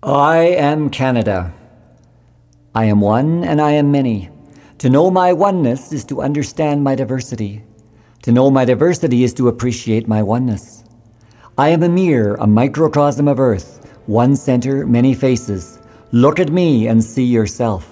I am Canada. I am one and I am many. To know my oneness is to understand my diversity. To know my diversity is to appreciate my oneness. I am a mirror, a microcosm of Earth, one center, many faces. Look at me and see yourself.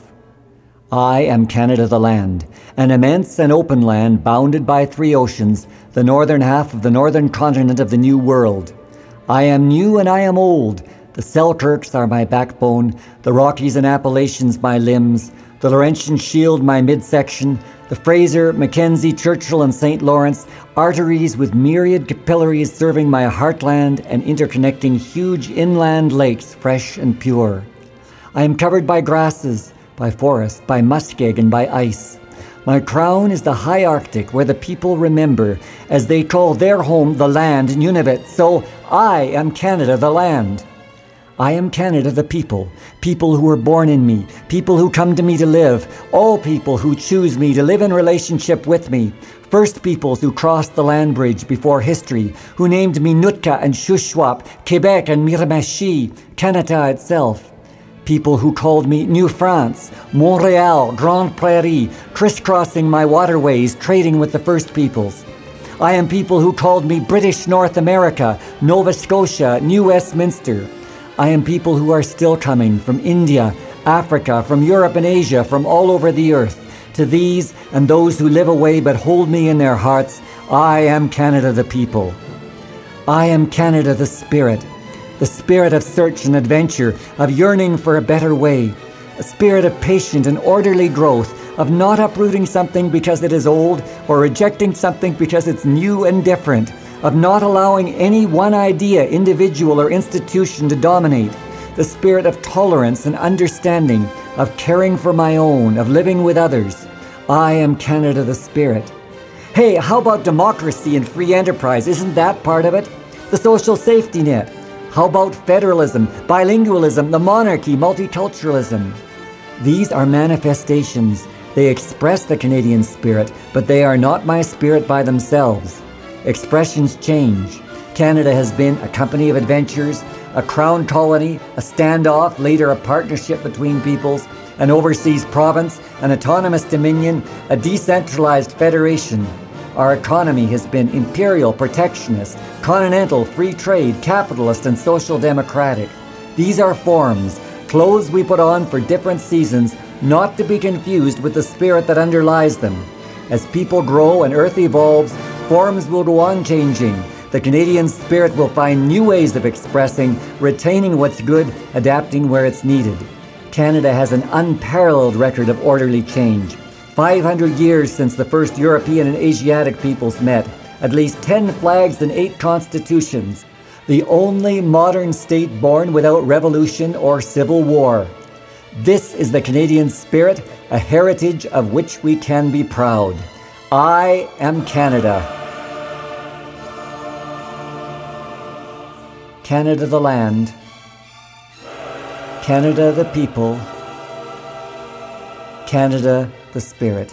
I am Canada the land, an immense and open land bounded by 3 oceans, the northern half of the northern continent of the New World. I am new and I am old. The Selkirks are my backbone, the Rockies and Appalachians my limbs, the Laurentian Shield my midsection, the Fraser, Mackenzie, Churchill and St. Lawrence, arteries with myriad capillaries serving my heartland and interconnecting huge inland lakes fresh and pure. I am covered by grasses, by forest, by muskeg and by ice. My crown is the high Arctic where the people remember, as they call their home the land Nunavut, so I am Canada the land. I am Canada the people, people who were born in me, people who come to me to live, all people who choose me to live in relationship with me, First Peoples who crossed the land bridge before history, who named me Nootka and Shuswap, Quebec and Miramichi, Canada itself. People who called me New France, Montreal, Grande Prairie, crisscrossing my waterways, trading with the First Peoples. I am people who called me British North America, Nova Scotia, New Westminster. I am people who are still coming from India, Africa, from Europe and Asia, from all over the earth. To these and those who live away but hold me in their hearts, I am Canada the people. I am Canada the spirit of search and adventure, of yearning for a better way, a spirit of patient and orderly growth, of not uprooting something because it is old or rejecting something because it's new and different, of not allowing any one idea, individual or institution to dominate, the spirit of tolerance and understanding, of caring for my own, of living with others. I am Canada the spirit. Hey, how about democracy and free enterprise? Isn't that part of it? The social safety net. How about federalism, bilingualism, the monarchy, multiculturalism? These are manifestations. They express the Canadian spirit, but they are not my spirit by themselves. Expressions change. Canada has been a company of adventures, a crown colony, a standoff, later a partnership between peoples, an overseas province, an autonomous dominion, a decentralized federation. Our economy has been imperial, protectionist, continental, free trade, capitalist, and social democratic. These are forms, clothes we put on for different seasons, not to be confused with the spirit that underlies them. As people grow and Earth evolves, forms will go on changing. The Canadian spirit will find new ways of expressing, retaining what's good, adapting where it's needed. Canada has an unparalleled record of orderly change. 500 years since the first European and Asiatic peoples met, at least 10 flags and 8 constitutions. The only modern state born without revolution or civil war. This is the Canadian spirit, a heritage of which we can be proud. I am Canada. Canada the land. Canada the people. Canada the spirit.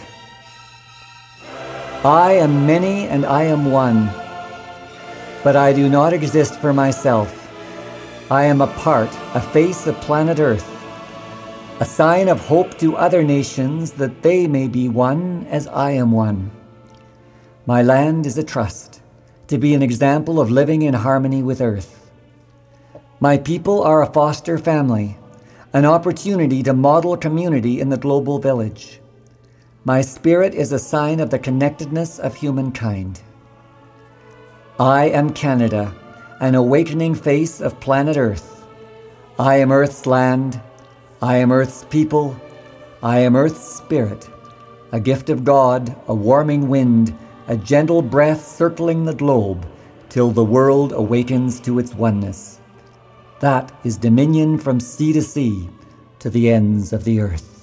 I am many and I am one, but I do not exist for myself. I am a part, a face of planet Earth, a sign of hope to other nations that they may be one as I am one. My land is a trust, to be an example of living in harmony with Earth. My people are a foster family, an opportunity to model community in the global village. My spirit is a sign of the connectedness of humankind. I am Canada, an awakening face of planet Earth. I am Earth's land. I am Earth's people. I am Earth's spirit, a gift of God, a warming wind, a gentle breath circling the globe till the world awakens to its oneness. That is dominion from sea to sea, to the ends of the earth.